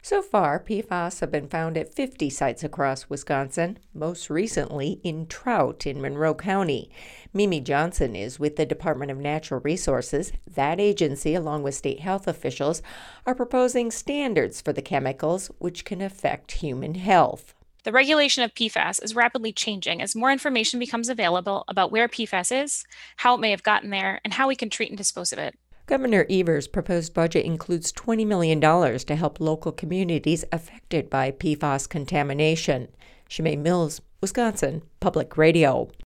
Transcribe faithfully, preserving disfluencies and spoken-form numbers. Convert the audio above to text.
So far, P FAS have been found at fifty sites across Wisconsin, most recently in trout in Monroe County. Mimi Johnson is with the Department of Natural Resources. That agency, along with state health officials, are proposing standards for the chemicals which can affect human health. The regulation of P FAS is rapidly changing as more information becomes available about where P FAS is, how it may have gotten there, and how we can treat and dispose of it. Governor Evers' proposed budget includes twenty million dollars to help local communities affected by P FAS contamination. Shemay Mills, Wisconsin Public Radio.